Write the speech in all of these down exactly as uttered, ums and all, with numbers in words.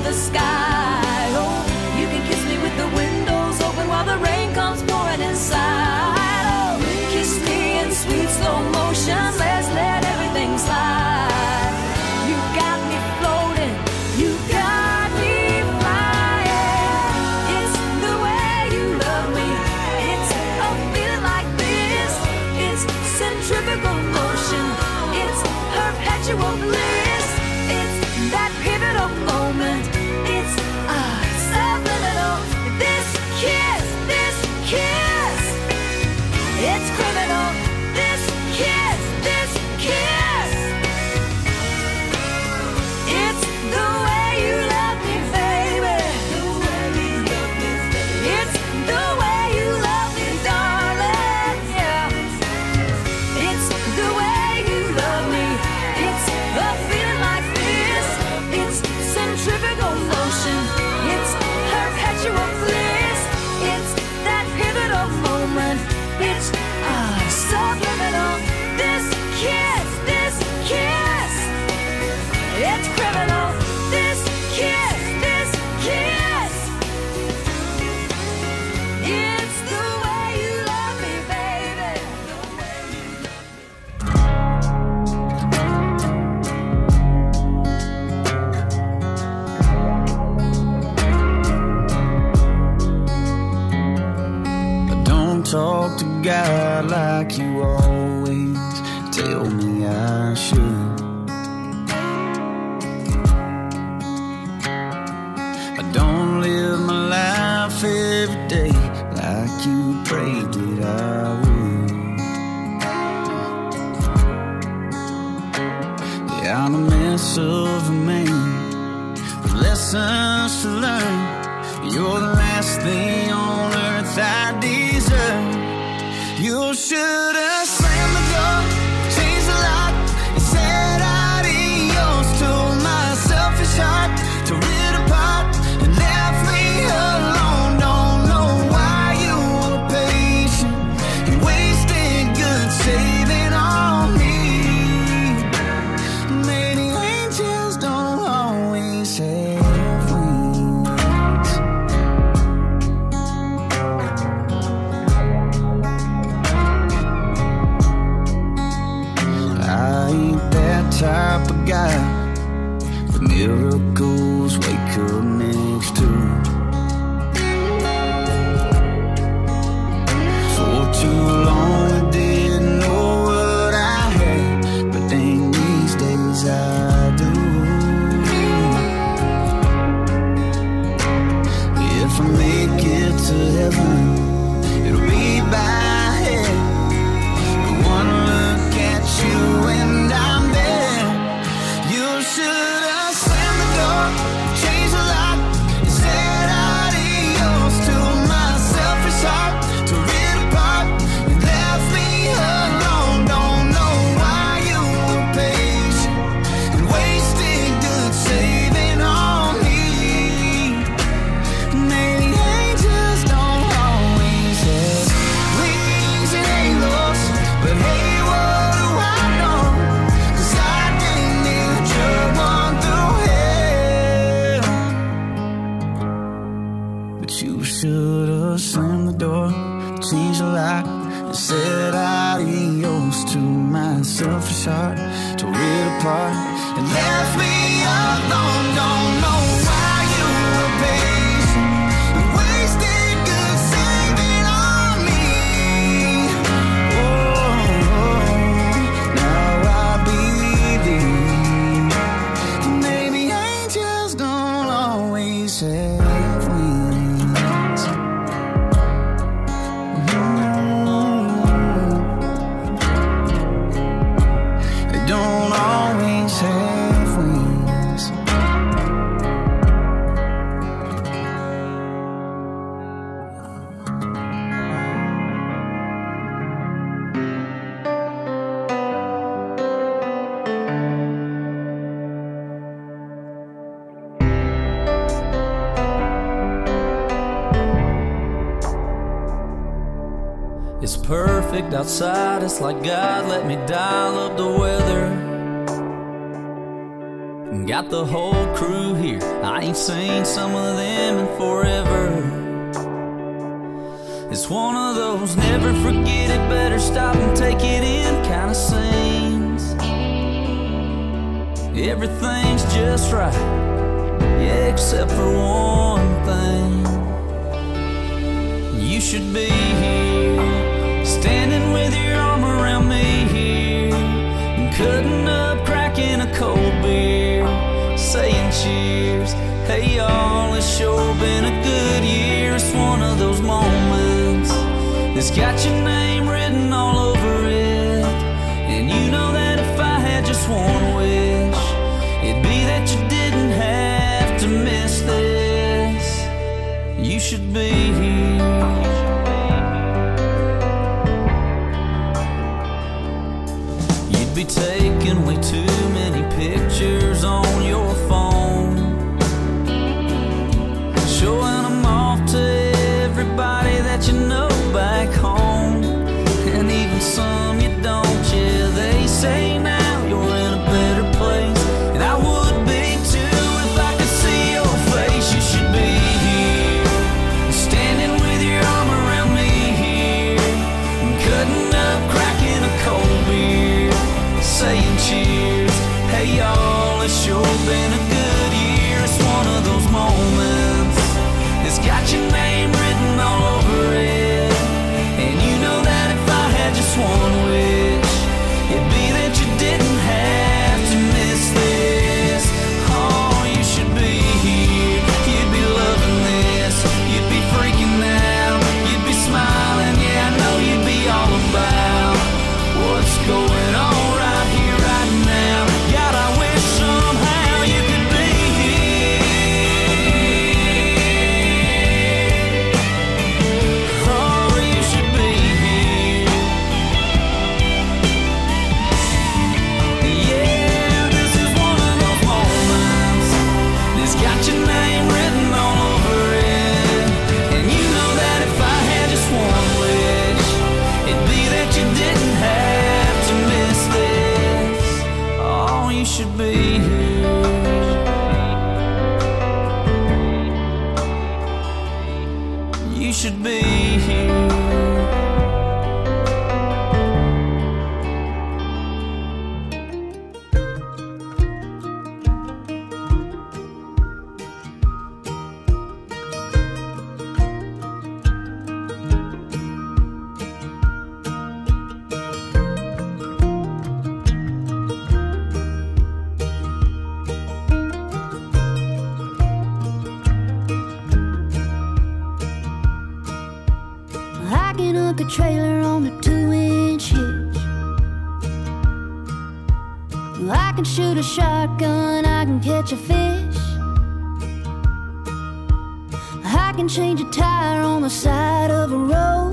the sky. Oh, you can kiss me with the windows open while the rain comes pouring inside. Oh, kiss me in sweet slow motion, let's let everything slide. You got me floating, you got me flying. It's the way you love me, it's a feeling like this. It's centrifugal motion, it's perpetual bliss. It's that pivotal moment, it's ah, subliminal. This kiss, this kiss, it's criminal. This kiss, this kiss, it's the way you love me, baby. It's the way you love me, darling. Yeah. It's the way you love me. It's a feeling like this. It's centrifugal motion. It's perpetual bliss. It's that pivotal moment. It's ah, subliminal. This kiss, this kiss, it's criminal. This kiss, this kiss, it's the way you love me, baby. Don't talk to God like you always tell me I should. I don't live my life every day like you prayed that I would. Yeah, I'm a mess of a man with lessons to learn. You're the last thing on earth I deserve. You should have slammed the door, changed the lock, and said adios to my selfish heart. Tore it apart and left me alone. Don't know why you were patient. You wasted good saving on me. Maybe angels don't always have wings. I ain't that type of guy that miracles wake up next to. For too long I didn't know what I had, but then these days I do. If I make it to heaven, it'll be by head. One look at you and I'm there. You should have slammed the door, changed the lock, and said adios to my selfish heart. Tore it apart and left me alone. Don't know why you were patient and wasted good saving on me. Maybe angels don't always have wings and halos, but hey, what do I know? 'Cause I didn't need drug one through hell. But you should have slammed the door, changed the lock, and said adios to my selfish heart. Tore it apart and left me alone. Don't know why you were patient and wasted good saving on me. Oh, now I believe maybe angels don't always have wings. Mm. They don't always have wings. It's perfect outside, it's like God let me dial up the weather. Got the whole crew here. I ain't seen some of them in forever. It's one of those never forget it, better stop and take it in kind of scenes. Everything's just right, yeah, except for one thing. You should be here, standing with your arm around me here, and cutting up, cracking a cold beer, saying cheers. Hey y'all, it's sure been a good year. It's one of those moments that's got your name written all over it. And you know that if I had just one wish, it'd be that you didn't have to miss this. You should be here. You'd be taking way too many pictures on your phone, showing them off to everybody that you know back home, and even some you don't. Yeah, they say now you're in a better place, and I would be too if I could see your face. You should be here, standing with your arm around me here, and cutting up, cracking a cold beer, saying cheers. Hey y'all, it's sure been a good year. It's one of those moments, it's got your name written all over it. And you know that if I had just one wish, it'd be that you didn't have to miss this. Oh, you should be here, you'd be loving this, you'd be freaking out, you'd be smiling. Yeah, I know you'd be all about what's going on right here, right now. God, I wish somehow you could be here. Oh, you should be here. Yeah, this is one of those moments that's got your name written all over it. And you know that if I had just one wish, it'd be that you didn't have to miss this. Oh, you should be here. You should be here. I can hook a trailer on a two-inch hitch. I can shoot a shotgun, I can catch a fish. I can change a tire on the side of a road.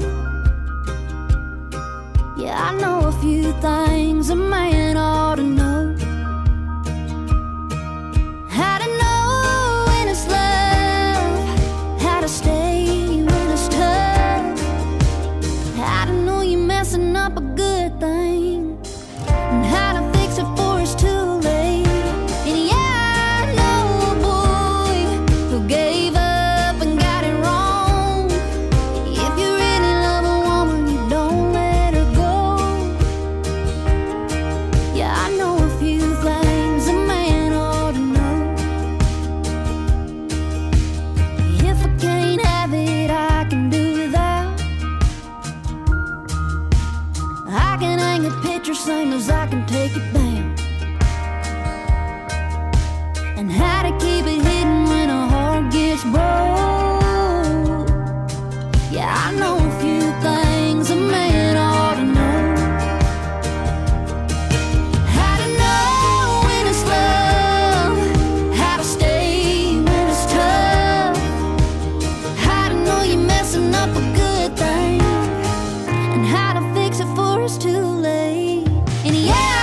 Yeah, I know a few things a man ought to know. How to know when it's love, how to stay when it's tough, how to know you're messing up a good thing, and how to fix it before it's too late. And yeah, I know a boy who gave up and got it wrong. If you really love a woman, you don't let her go. Yeah, I know a few things a man ought to know. If I can't have it, I can do without. I can hang a picture same as I can take it down, and how to keep it hidden when a heart gets broke. Yeah, I know a few things a man ought to know. How to know when it's love, how to stay when it's tough, how to know you're messing up a good thing, and how to fix it before it's too late. And yeah,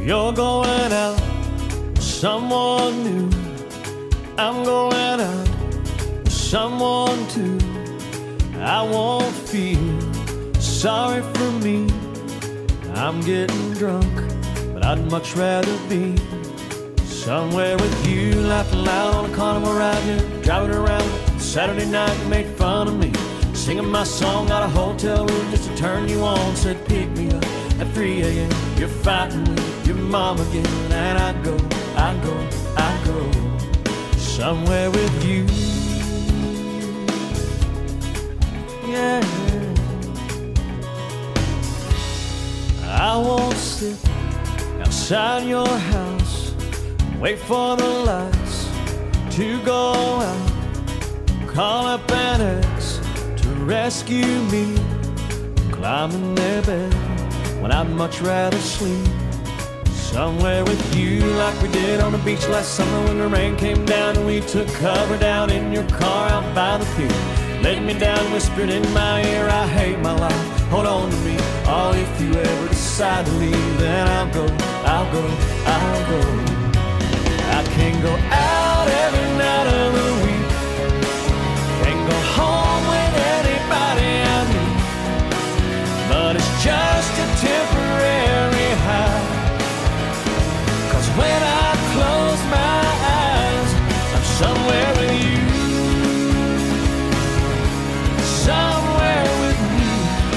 You're going out with someone new. I'm going out with someone too. I won't feel sorry for me. I'm getting drunk, but I'd much rather be somewhere with you, laughing loud on a carnival ride here, driving around Saturday night. You made fun of me, singing my song, got a hotel room just to turn you on. Said pick me up at three a.m. You're fighting with your mom again, and I go, I go, I go somewhere with you. Yeah, I won't sit outside your house, wait for the lights to go out, call up an ex to rescue me, climb in their bed when I'd much rather sleep somewhere with you, like we did on the beach last summer when the rain came down and we took cover down in your car out by the pier. Laid me down, whispered in my ear, I hate my life, hold on to me. Oh, if you ever decide to leave, then I'll go, I'll go, I'll go. I can't go out every night of the week, can't go home with anybody I meet, but it's just a temporary high. Cause when I close my eyes, I'm somewhere with you, somewhere with you.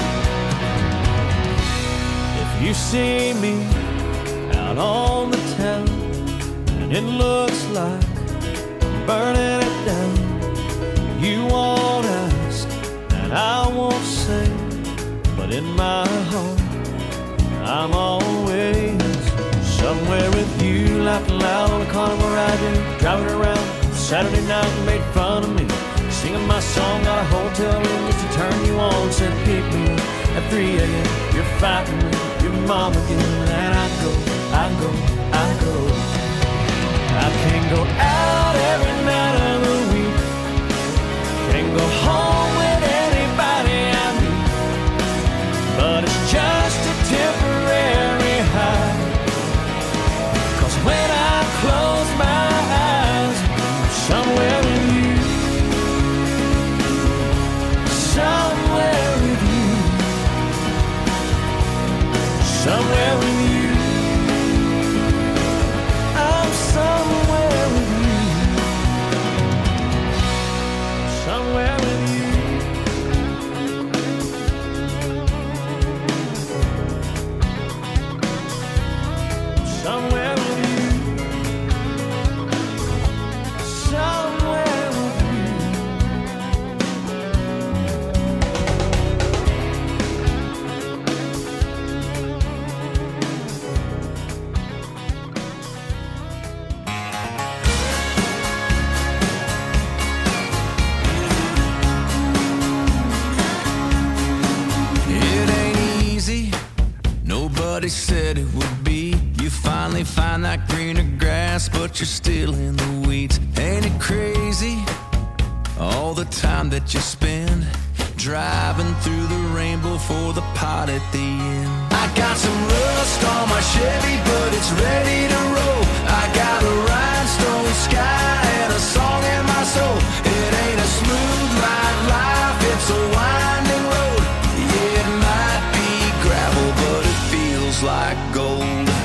If you see me out on the town and it looks like I'm burning it down, you won't ask and I won't say, but in my heart I'm always somewhere with you, laughing loud on a carnival ride here, driving around Saturday night. You made fun of me, singing my song, got a hotel room just to turn you on. Said pick me up at three a.m. You're fighting with your mom again, and I go, I go, I go. I can't go out every night of the week, can't go home with anybody I meet, but it's just a temporary high. Cause when I close my eyes, I'm somewhere with you, somewhere with you, somewhere with you. I'm somewhere with you, somewhere with you. Somewhere with you, somewhere with you. It ain't easy, nobody said it would be. You finally find that greener grass, but you're still in the weeds. Ain't it crazy, all the time that you spend driving through the rainbow for the pot at the end? I got some rust on my Chevy, but it's ready to roll. I got a rhinestone sky and a song in my soul. It ain't a smooth ride life, it's a winding road. Yeah, it might be gravel, but it feels like gold.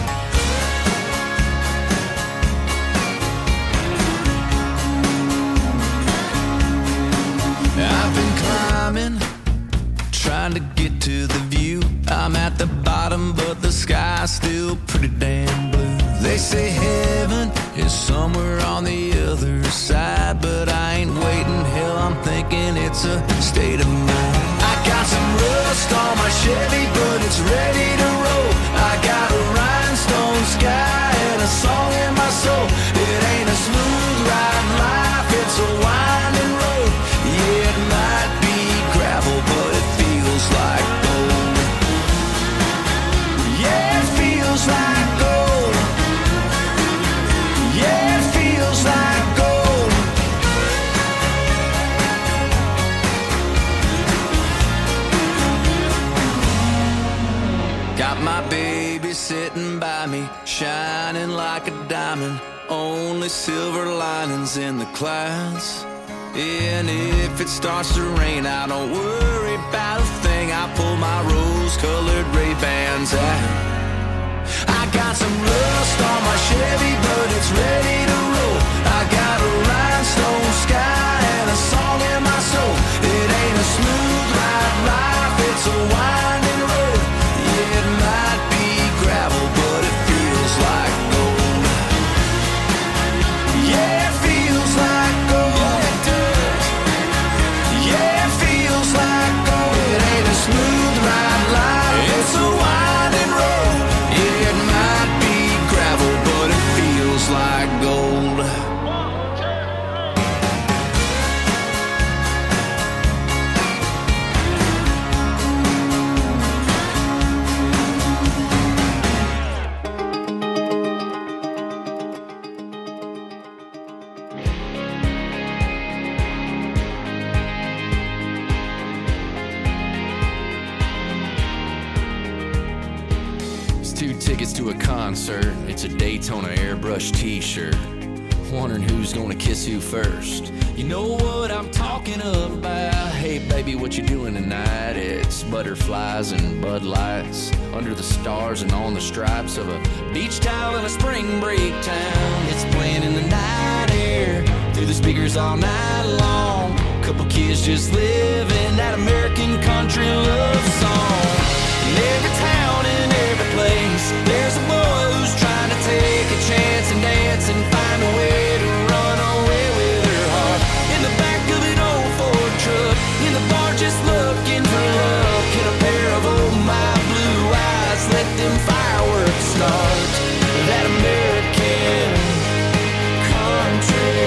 I've been climbing, trying to get to the view. I'm at the bottom, but the sky's still pretty damn blue. They say heaven is somewhere on the other side, but I ain't waiting, hell, I'm thinking it's a state of mind. I got some rust on my Chevy, but it's ready to roll. I got a rhinestone sky and a song in my soul. It ain't a smooth ride life, it's a winding road. Yeah, it might be gravel, but it feels like gold. Yeah, it feels like gold. Yeah, it feels like gold. morning, only silver linings in the clouds. And if it starts to rain, I don't worry about a thing. I pull my rose-colored Ray-Bans out. I got some rust on my Chevy, but it's ready to roll. I got a rhinestone sky and a song in my soul. It ain't a smooth ride life, it's a winding road. Yeah, it might be gravel, but it feels like gold. Yeah, it feels like gold. It does. Yeah, it feels like gold. It ain't a smooth ride life, it's a winding road. Yeah, it might be gravel, but it feels like gold. Tickets to a concert, it's a Daytona airbrush t-shirt. Wondering who's gonna kiss who first. You know what I'm talking about. Hey baby, what you doing tonight? It's butterflies and Bud Lights under the stars and on the stripes of a beach towel in a spring break town. It's playing in the night air through the speakers all night long. Couple kids just living that American country love song. In every town, in every place, there's a boy who's trying to take a chance and dance and find a way to run away with her heart. In the back of an old Ford truck, in the bar just looking for love. Get a pair of old my blue eyes, let them fireworks start. That American country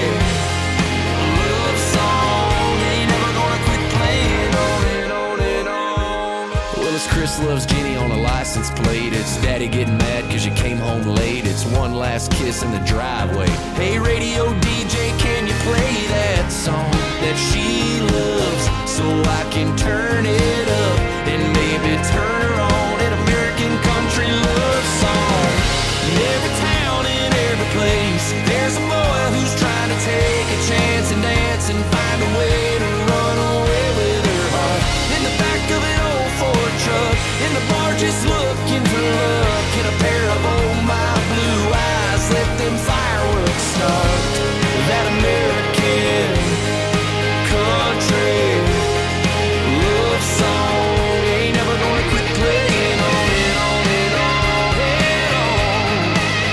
love song ain't never gonna quit playing on and on and on. Well, it's Chris loves Jenny on a license plate. It's daddy getting mad cause you came home late. It's one last kiss in the driveway. Hey radio D J, can you play that song that she loves so I can turn it up and maybe turn her on? An American country love song. In every town, in every place, there's a boy who's trying to take a chance and dance and find a way to run away with her heart. In the back of an old Ford truck, in the bar just looking for love. Get a pair of old my blue eyes, let them fireworks start. That American country love song ain't never gonna quit playing on and on and on and on.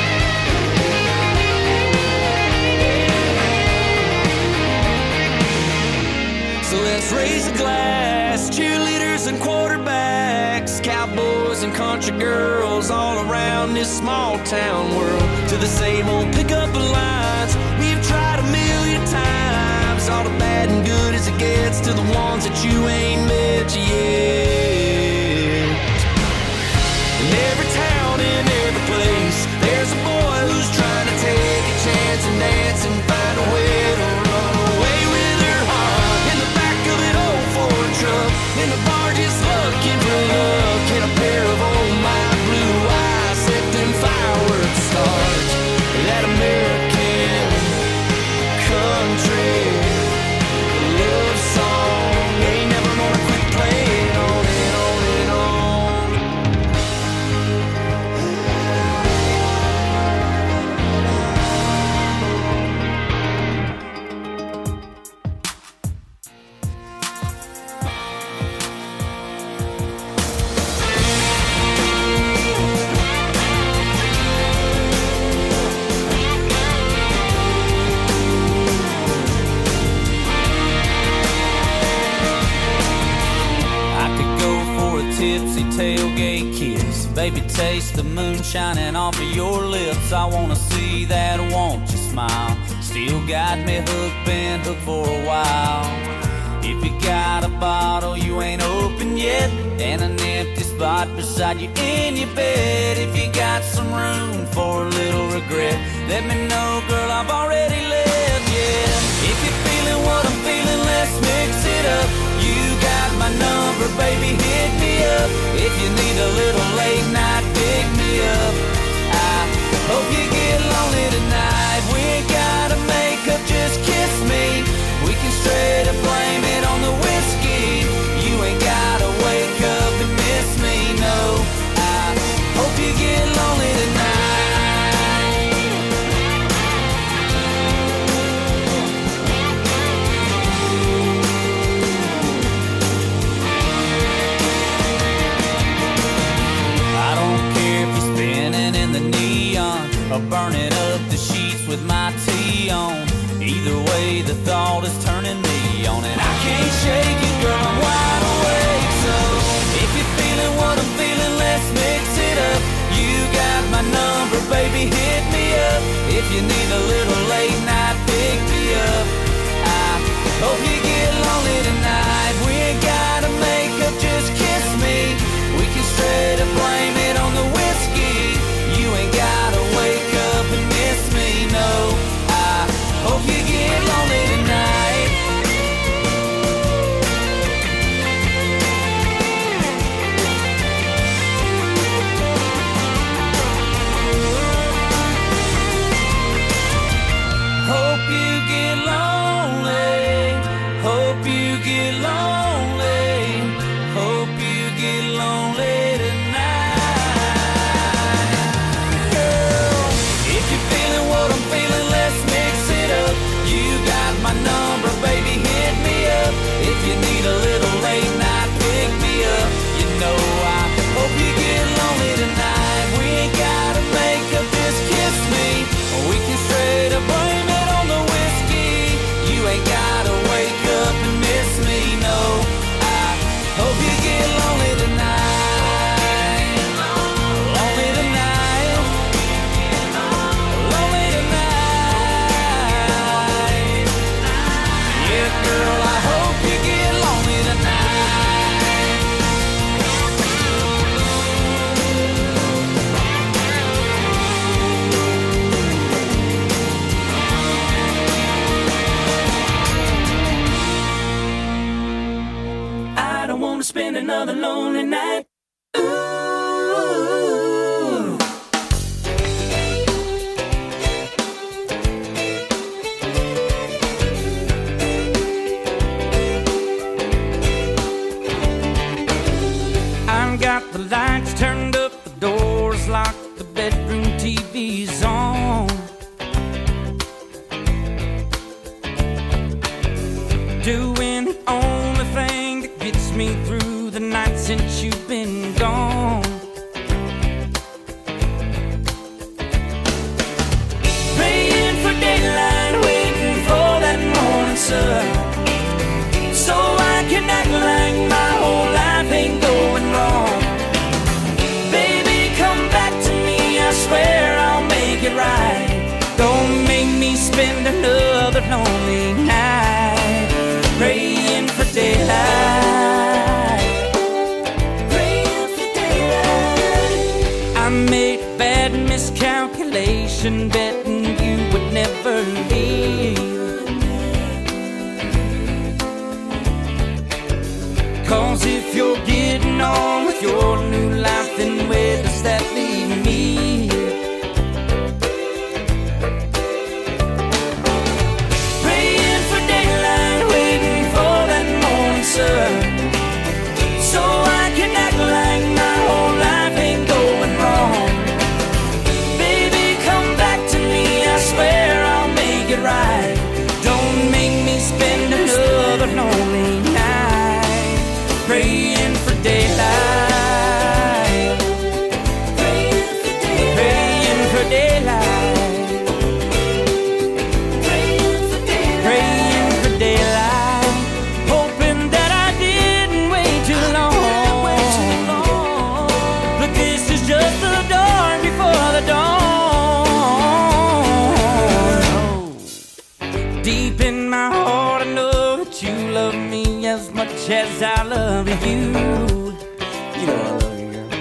So let's raise a glass, cheerleaders and quarterbacks, cowboys and country girls all around this small town world. To the same old pickup lines we've tried a million times. All the bad and good as it gets to the ones that you ain't met yet. In every town, in every place, there's a boy who's trying to take a chance and dance and find a way to run away with her heart. In the back of an old Ford truck, in the bar just looking for love. Get a pair of old my blue eyes, let them fireworks start. That American country love song ain't never gonna quit playing on and on and on. Tipsy tailgate kiss, baby, taste the moonshine and off of your lips. I wanna see that, won't you smile? Still got me hooked, been hooked for a while. If you got a bottle you ain't open yet, and an empty spot beside you in your bed, if you got some room for a little regret, let me know, girl, I've already left, yeah. If you're feeling what I'm feeling, let's mix it up. You got my number, baby, hit me up. If you need a little late night, pick me up. I hope you get lonely tonight. the thought is turning me on, and I can't shake it, girl, I'm wide awake. So if you're feeling what I'm feeling, let's mix it up. You got my number, baby, hit me up. If you need a little late night, pick me up. I hope you get lonely tonight. We ain't gotta make up, just kiss me. We can straight up blame it on the whiskey. You ain't gotta wake up and miss me, no. I hope you get lonely tonight. Hope you get lonely. Hope you get lonely. Hope you get lonely tonight. Girl, if you're feeling what I'm feeling, let's mix it up. You got my number, baby, hit me up. If you need a little late night, pick me up. You know I hope you get lonely tonight. We ain't gotta make up, just kiss me. Or we can straight up blame it on the whiskey. You ain't gotta wake up and miss me, no. I hope you get lonely tonight. Lonely tonight. Lonely tonight. Yeah, girl, I hope you get lonely tonight. I don't wanna spend another lonely night. Ooh. I've got the lights turned up, the doors locked, the bedroom T V's on. Doing the only thing that gets me through the night since you've been gone. Praying for daylight, waiting for that morning sun, so I can act like my whole life ain't going wrong. Baby, come back to me, I swear I'll make it right. Don't make me spend another lonely night. Praying for daylight. Praying for daylight. I made a bad miscalculation, betting you would never leave. Cause if you're getting on with your new life, then where does that leave me? Praying for daylight, waiting for that morning sun, so I can act like my whole life ain't going wrong. Baby, come back to me, I swear I'll make it right. Don't make me spend another lonely night. Praying for daylight. Praying for daylight. Praying for daylight. Praying for daylight. Praying for daylight. Hoping that I didn't wait too long. But this is just the dawn before the dawn. Deep in my heart, I know that you love me as much as I love you. You know I love you, girl.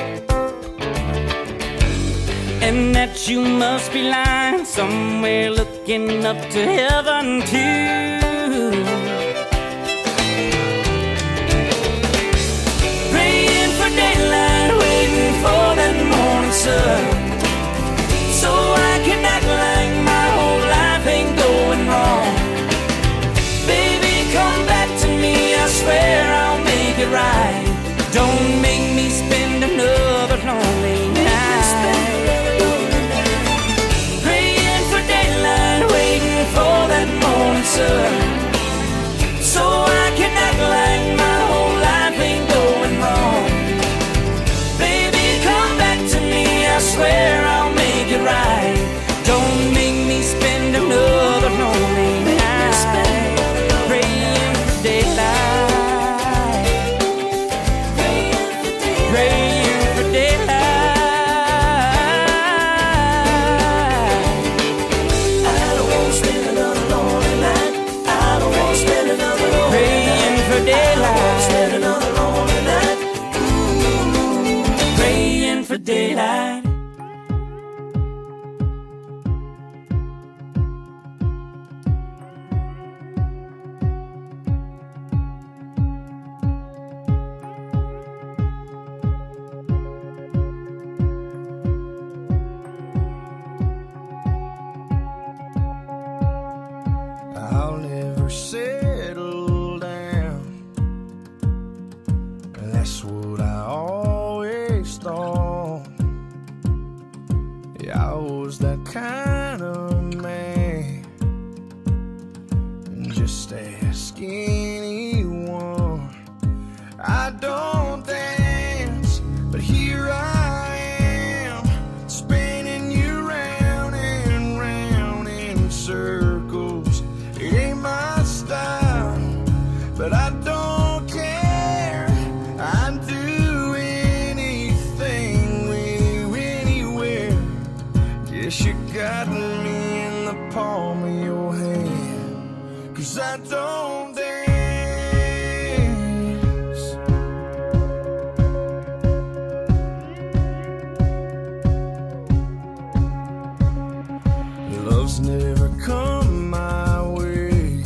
And that you must be lying somewhere looking up to heaven too. Praying for daylight, waiting for that morning sun, so I can act like my whole life ain't going wrong. Baby, come back to me, I swear I'll make it right. Don't make me spend another lonely night. Praying for daylight, waiting for that morning sun, so I can act like my whole life ain't going wrong. Baby, come back to me, I swear ever settle down. That's what I always thought. Yeah, I was that kind of man, just ask anyone. I don't dance, but here I am, spinning you round and round in circles. It ain't my style, but I don't care. I'd do anything with you anywhere. Guess you got me in the palm of your hand, 'cause I don't dance. Love's never come my way.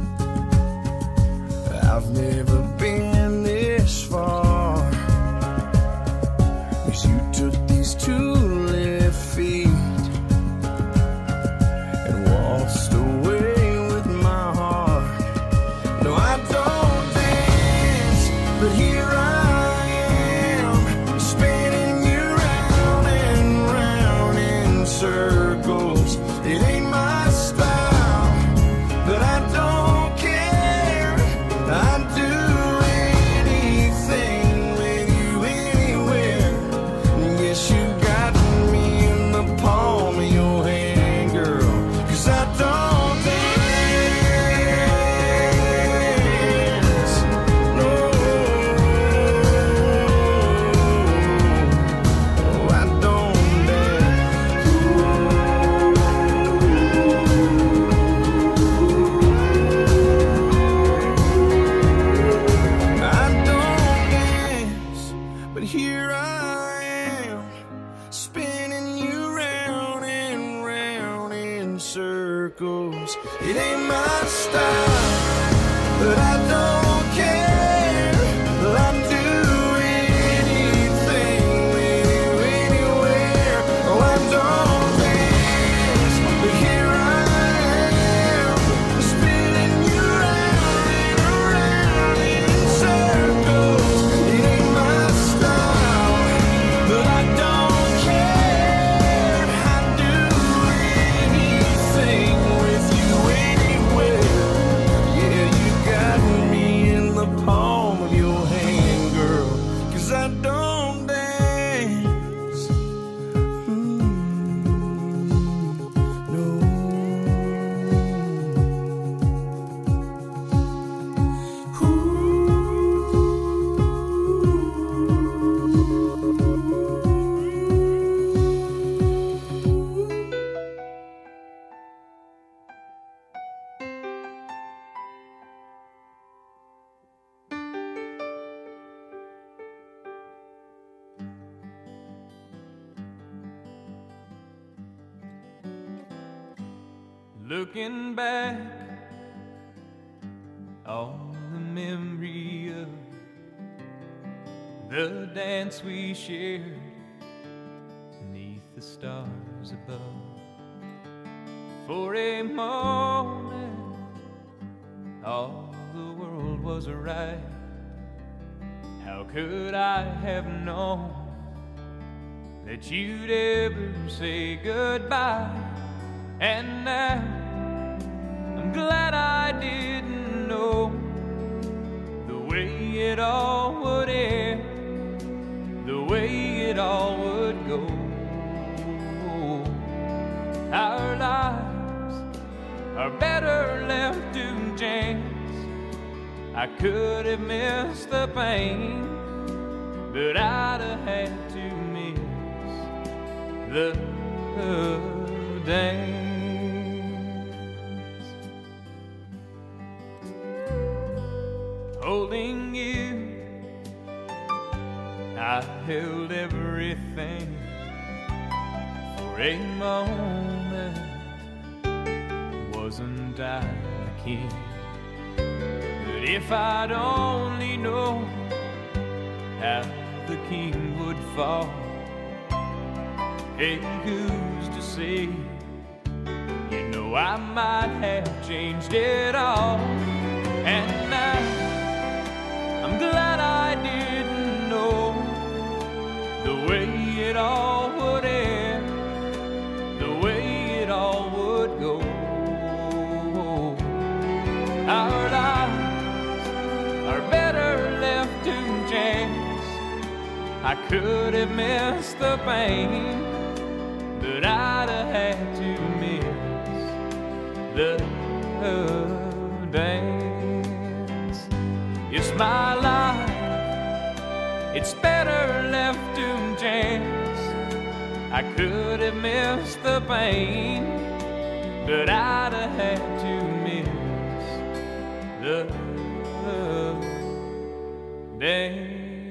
I've never been this far, 'cause you took these two left feet and waltzed away with my heart. No, I don't dance, but here I am, spinning you round and round in circles. It ain't my style, but I don't care. I'd do anything with you anywhere. Guess you got me in the palm of your hand, girl, 'cause I don't dance. No, I don't dance. I don't dance, but here I am, spinning you round and round in circles. It ain't my style, but I don't care. I'd do anything with you anywhere. Oh, I don't dance, but here I am, spinning you round and round in circles. It ain't my style, but I don't care. I'd do anything with you anywhere. Yeah, you got me in the palm of your hand, girl, 'cause I don't dance. Mm, no. Looking back on the memory of the dance we shared beneath the stars above. For a moment, all the world was right. How could I have known that you'd ever say goodbye? And now I'm glad I didn't know the way it all would end, the way it all would go. Our lives are better left to chance. I could have missed the pain, but I'd have had to miss the dance. Holding you, I held everything for a moment. Wasn't I the king? But if I'd only known how the king would fall, hey, who's to say? You know though I might have changed it all. And now I'm glad I didn't know the way it all would end, the way it all would go. Our lives are better left to chance. I could have missed the pain, but I'd have had to miss the dance. It's my life, it's better left to chance. I could have missed the pain, but I'd have had to miss the dance.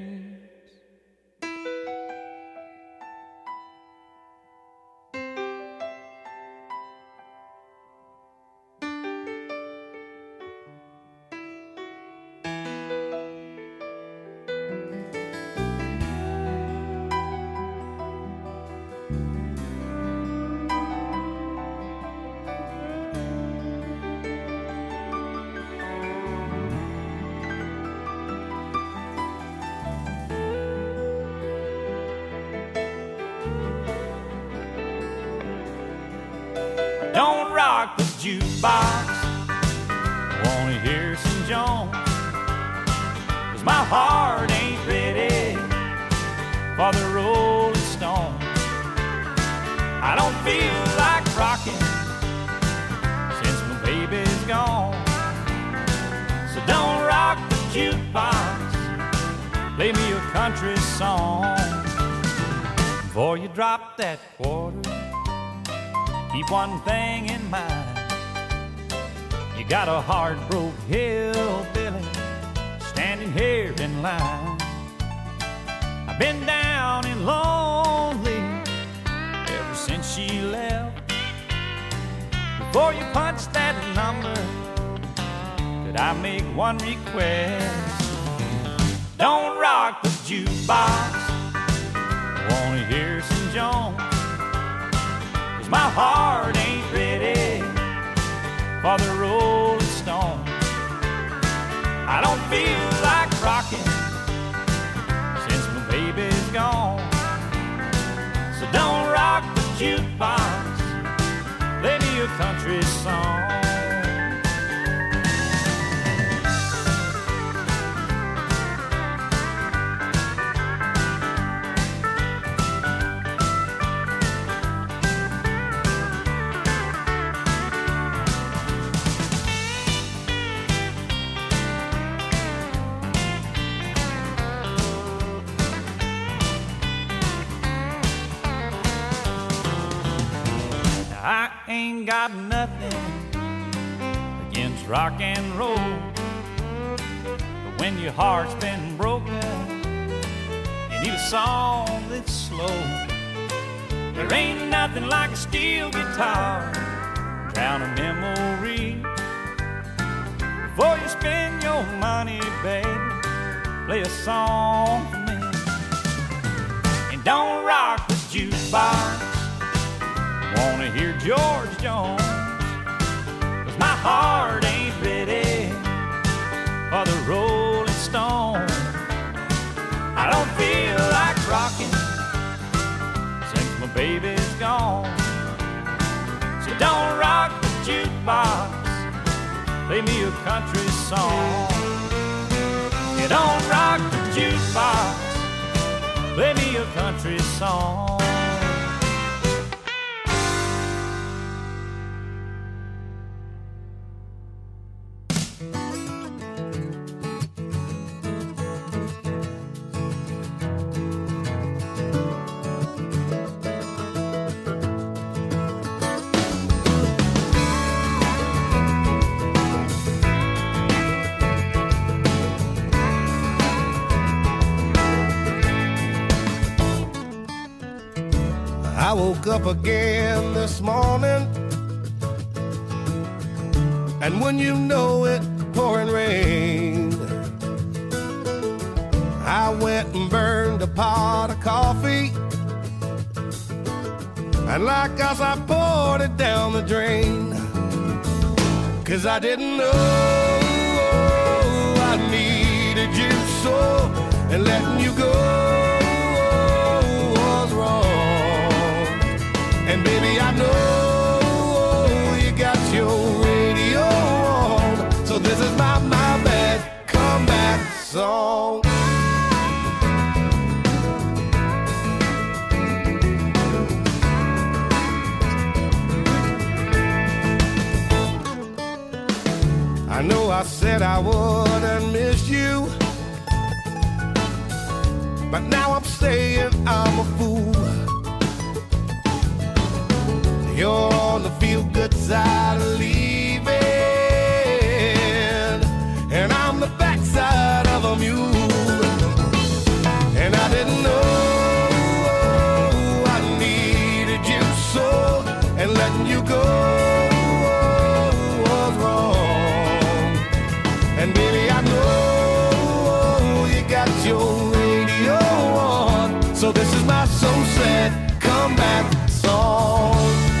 Don't rock the jukebox, I wanna hear some Jones, 'cause my heart ain't ready for the Rolling Stones. I don't feel like rocking since my baby's gone. So don't rock the jukebox, play me a country song. Before you drop that quarter, keep one thing in mind. You got a hard-broke hillbilly standing here in line. I've been down and lonely ever since she left. Before you punch that number, could I make one request? Don't rock the jukebox, I wanna hear some Jones. My heart ain't ready for the Rolling Stones. I don't feel like rocking since my baby's gone. So don't rock the jukebox, play me a country song. I ain't got nothing against rock and roll, but when your heart's been broken, you need a song that's slow. There ain't nothing like a steel guitar, drown a memory. Before you spend your money, baby, play a song for me. And don't rock the jukebox, wanna hear George Jones, 'cause my heart ain't ready for the Rolling Stones. I don't feel like rocking since my baby's gone. So don't rock the jukebox, play me a country song. You don't rock the jukebox, play me a country song. I woke up again this morning, and when you know it, pouring rain. I went and burned a pot of coffee, and like us I poured it down the drain. 'cause I didn't know I needed you so, and letting you go was wrong. And baby, I know you got your radio on, so this is my, my bad comeback song. I know I said I wouldn't miss you, but now I'm saying I'm a fool. You're on the feel-good side of leaving, and I'm the backside of a mule. And I didn't know I needed you so, and letting you go was wrong. And baby, I know you got your radio on, so this is my so sad comeback song.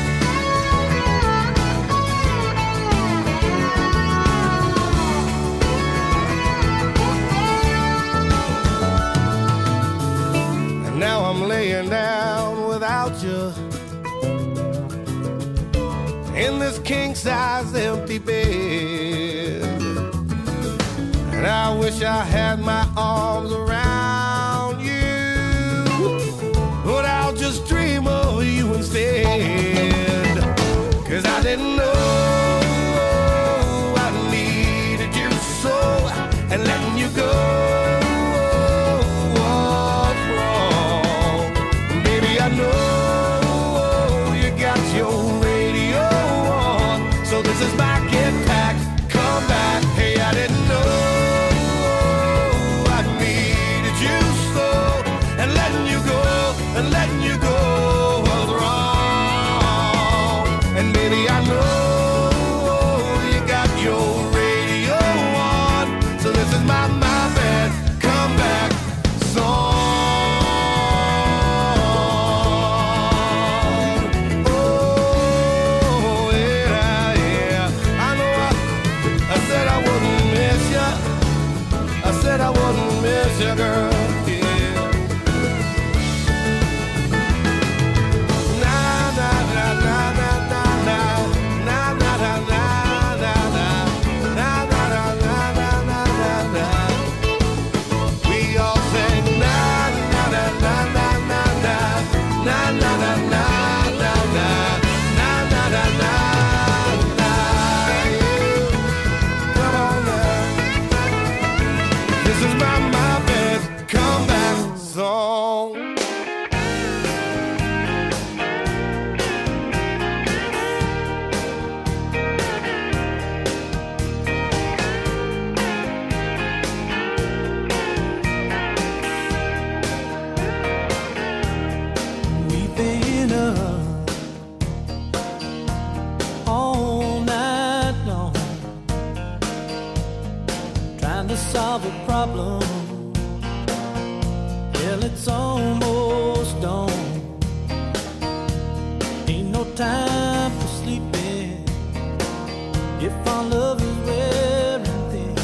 And now I'm laying down without you in this king-size empty bed. And I wish I had my arms around you, but I'll just dream of you instead. 'Cause I didn't know I needed you so, and letting you go was wrong. Baby, I know you got your radio on, so this is my get back, come back. Hey, I didn't know and letting you go was wrong. And baby, I know you got your radio on, so this is my, my bad comeback song. Oh, yeah, yeah. I know I, I said I wouldn't miss ya. I said I wouldn't miss ya, girl. Solve a problem, well, it's almost dawn. Ain't no time for sleeping if our love is wearing thin.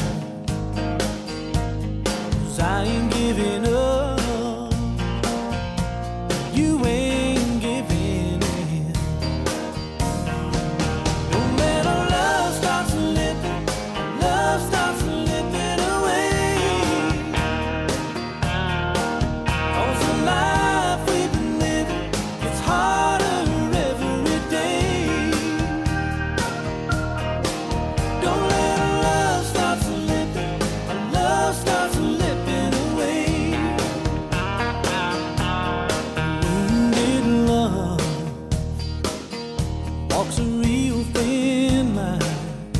'Cause I ain't giving up, you ain't giving in. No matter love starts slipping, love starts slipping away. Life we've been living, it's harder every day. Don't let our love start slipping, our love starts slipping away. Wounded love walks a real thin line.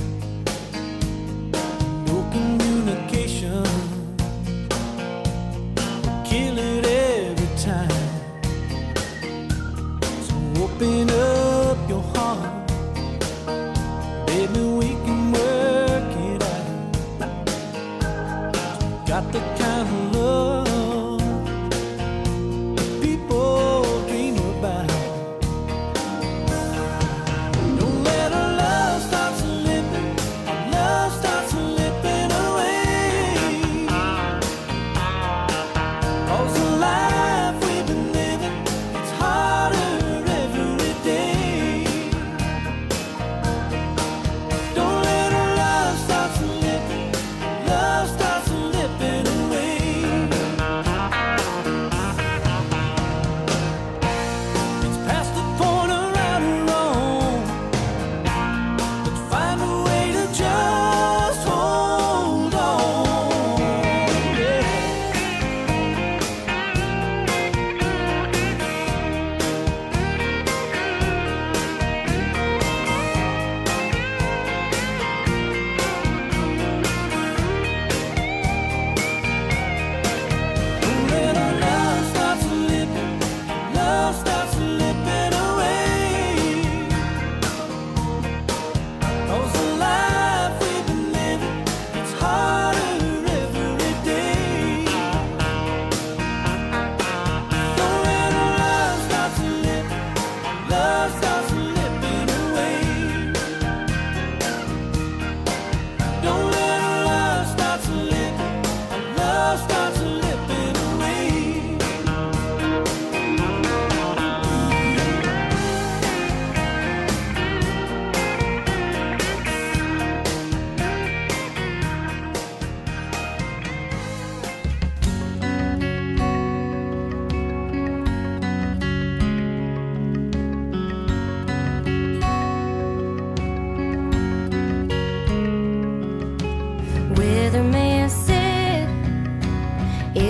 No communication, kill it every time. So open up your heart, baby, we can work it out. Got the kind of love people dream about. Don't let our love start slipping,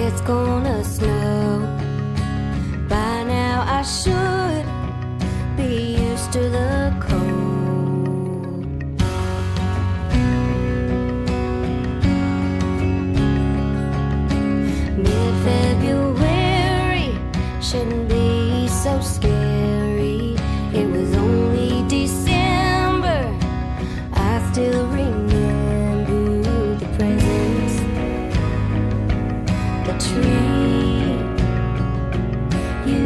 it's gonna snow. By now I should be used to the cold. Mid-February shouldn't be so scary. It was only December. I still remember the presents, the tree, you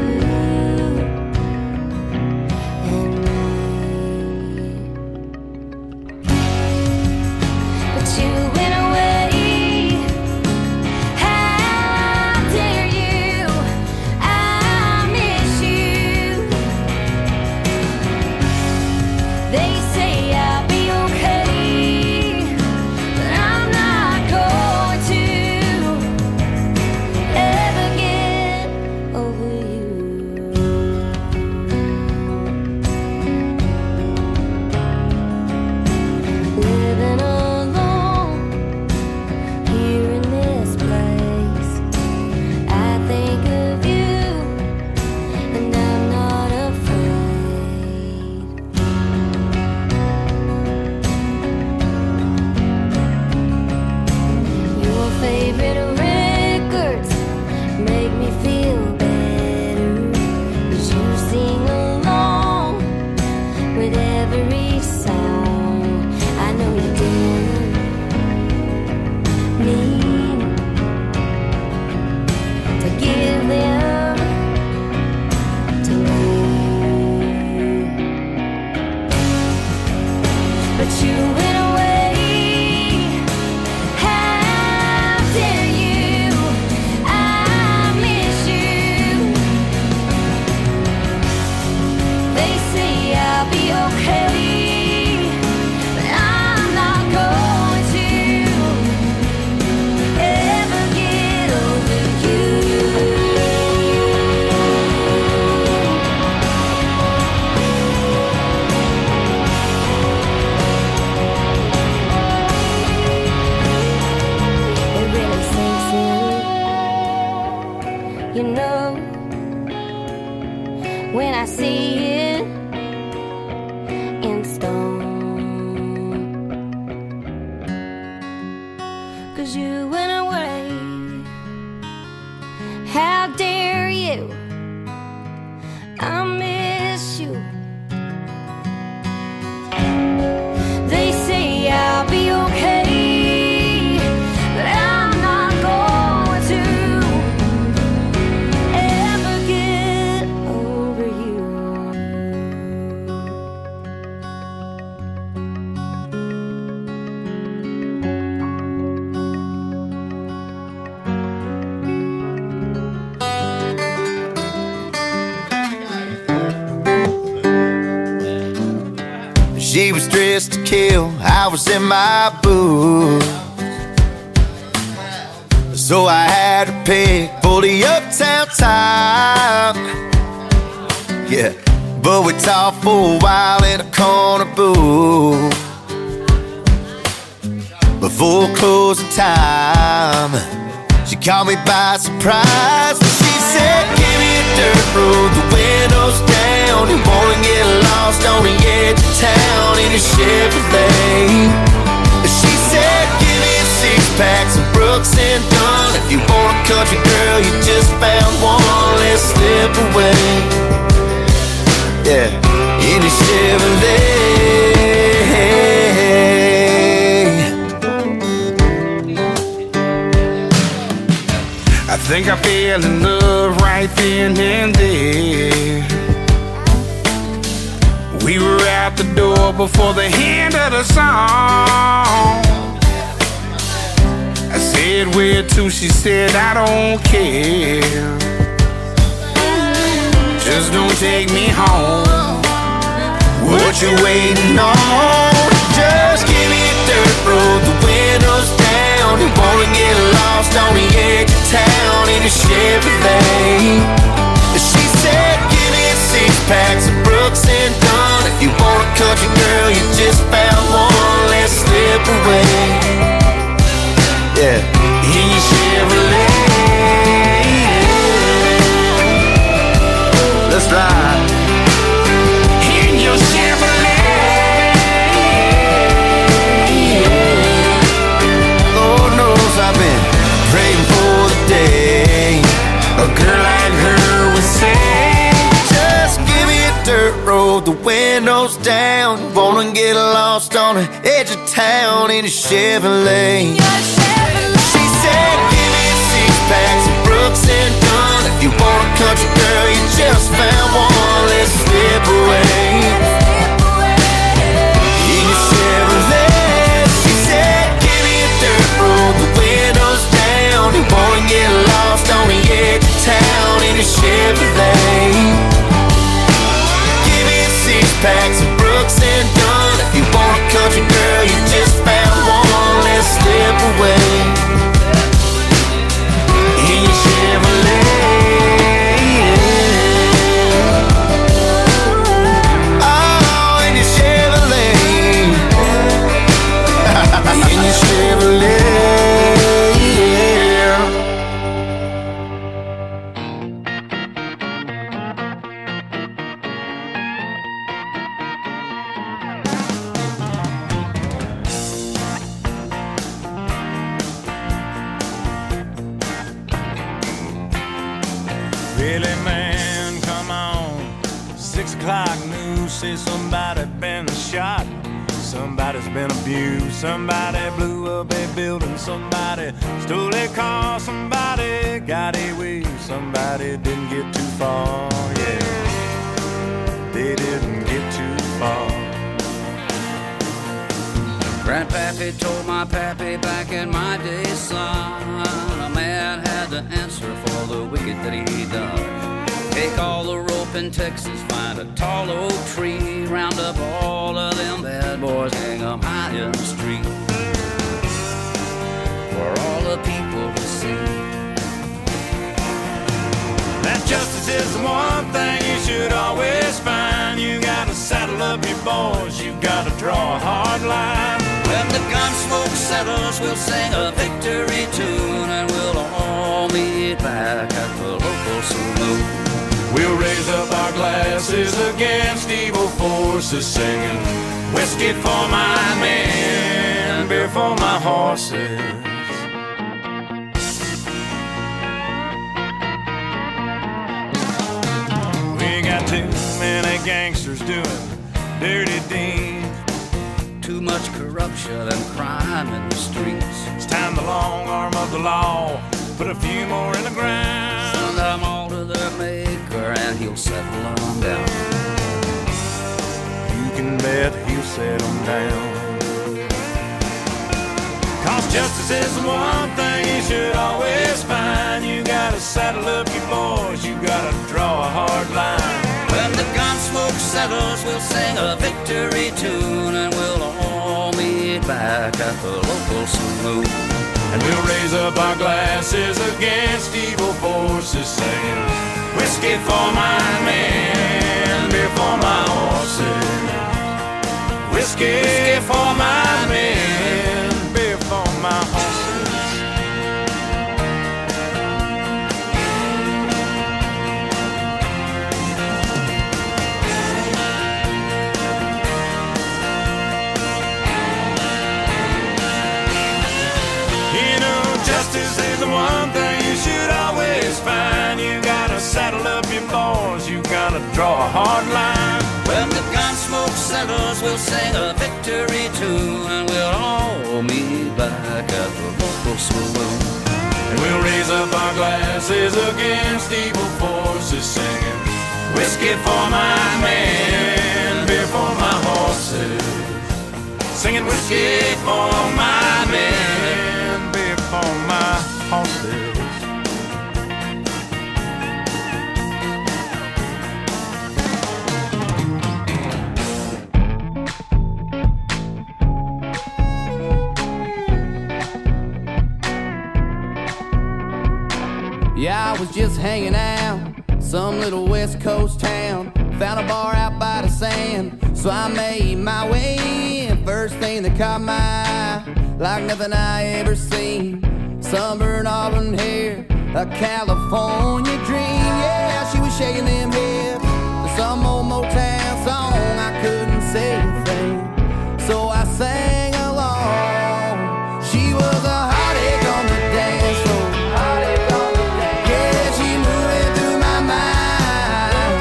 and me. But you went away. How dare you? I miss you. They say I'll be okay, but I'm not going to ever get over you. Living alone here in this place, I think of you and I'm not afraid. Your favorite records make me feel better, 'cause you sing along with every song. I know you didn't mean to give them to me, but you went away. How dare you? I miss you. They say I'll be okay, but I'm not going to ever get over you. It really sinks in, you know, when I see it in stone. 'Cause you went away. How dare you? I miss you. They say I'll be okay, but I'm not going to ever get over you. She was dressed to kill, I was in my booth. So I had to pick for the uptown top. Yeah, but we talked for a while in a corner booth. Before closing time, she caught me by surprise. She said, give me a dirt road, the windows down. You wanna get lost on the edge of town in a Chevrolet. She said, give me a six pack, some Brooks and Dunn. If you want a country girl, you just found one, let's slip away. Yeah, in a Chevrolet. I think I fell in love right then and there. We were out the door before the end of the song. I said, where to? She said, I don't care. Just don't take me home. What you waiting on? Just give me a dirt road, the windows down. You wanna get lost on the edge of town in a Chevrolet. She said, give me a six pack, some Brooks and Dunn. If you want a country girl, you just found one, let's slip away. Yeah, in your Chevrolet. slide in your Chevrolet. Lord knows I've been praying for the day a girl like her would say, just give me a dirt road, the windows down, wanna get lost on the edge of town in a Chevrolet. She said, give me a six-pack, some Brooks and Dunn. If you want a country girl, you just found one. Let's slip away in your Chevrolet. She said, give me a dirt road, the windows down. You wanna get lost on the edge of town in a Chevrolet. Give me a six-pack, some Brooks and Dunn. If you want a country girl, you just found one. Let's slip away in your Chevrolet. Oh, in your Chevrolet. In your Chevrolet. Really, man, come on. Six o'clock news says somebody been shot. Somebody's been abused. Somebody blew up a building. Somebody stole a car. Somebody got away. Somebody didn't get too far. Yeah, they didn't get too far. Grandpappy told my pappy back in my day, son, a man had to answer for the wicked that he done. Take all the rope in Texas, find a tall oak tree, round up all of them bad boys, hang them high in the street for all the people to see. That justice is the one thing you should always find. You gotta saddle up your boys, you gotta draw a hard line. When the gun smoke settles, we'll sing a victory tune, and we'll all meet back at the local saloon. We'll raise up our glasses against evil forces, singing whiskey for my men, beer for my horses. We got too many gangsters doing dirty deeds. Too much corruption and crime in the streets. It's time the long arm of the law put a few more in the ground. Send them all to their maker and he'll settle them down. You can bet he'll settle them down. Cause justice is the one thing you should always find. You gotta saddle up your boys, you gotta draw a hard line. When the gun smoke settles, we'll sing a victory tune, and we'll all meet back at the local saloon. And we'll raise up our glasses against evil forces, singing whiskey for my men, beer for my horses. Whiskey for my men, beer for my horses. Justice is the one thing you should always find. You gotta saddle up your boys, you gotta draw a hard line. When the gun smoke settles, we'll sing a victory tune, and we'll all meet back at the local saloon. And we'll raise up our glasses against evil forces, singing whiskey for my men, beer for my horses. Singing whiskey for my men, beer for my horses. Yeah, I was just hanging out, some little West Coast town. Found a bar out by the sand, so I made my way in. First thing that caught my eye, like nothing I ever seen. Sunburned auburn hair, a California dream. Yeah, she was shaking them hips, some old Motown song. I couldn't say a thing, so I sang along. She was a heartache on the dance floor. Yeah, she moving through my mind.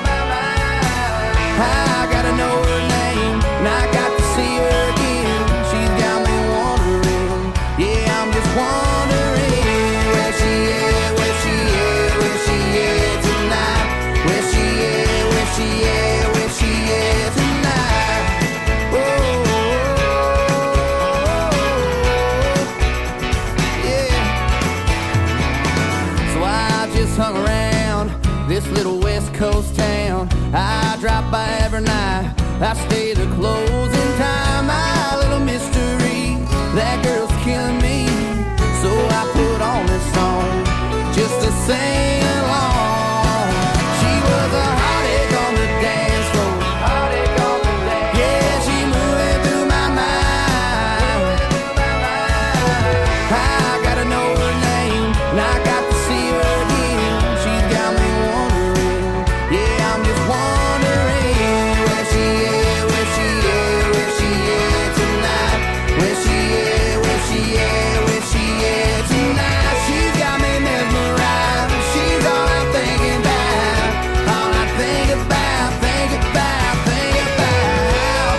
I gotta know her name, and I got to see her again. She's got me wondering, yeah, I'm just wondering where she is, where she is, where she is tonight. Where she is, where she is, where she is tonight. Oh, yeah. So I just hung around this little West Coast town. I drop by every night. I stay to closing time. My little mystery, that girl's killing me. So I put on this song just to sing along. She was a heartache on the dance floor. Yeah, she moving through my mind. I gotta know her name, and I got to see her again. She's got me wondering, yeah, I'm just wondering where she is, where she is, where she is tonight. Where she is, where she is, where she is tonight. She's got me mesmerized. She's all I'm thinking about, all I think about, think about, think about.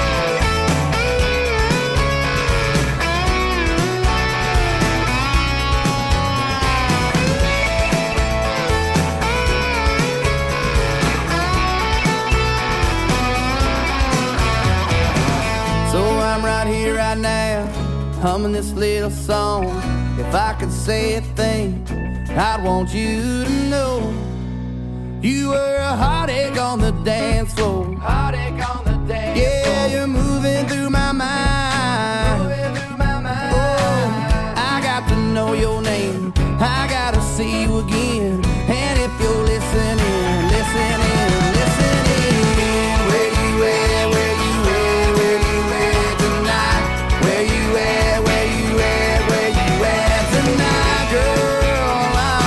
So I'm right here, right now, humming this little song. If I could say a thing, I'd want you to know you were a heartache on the dance floor. Heartache on the dance floor. Yeah, you're moving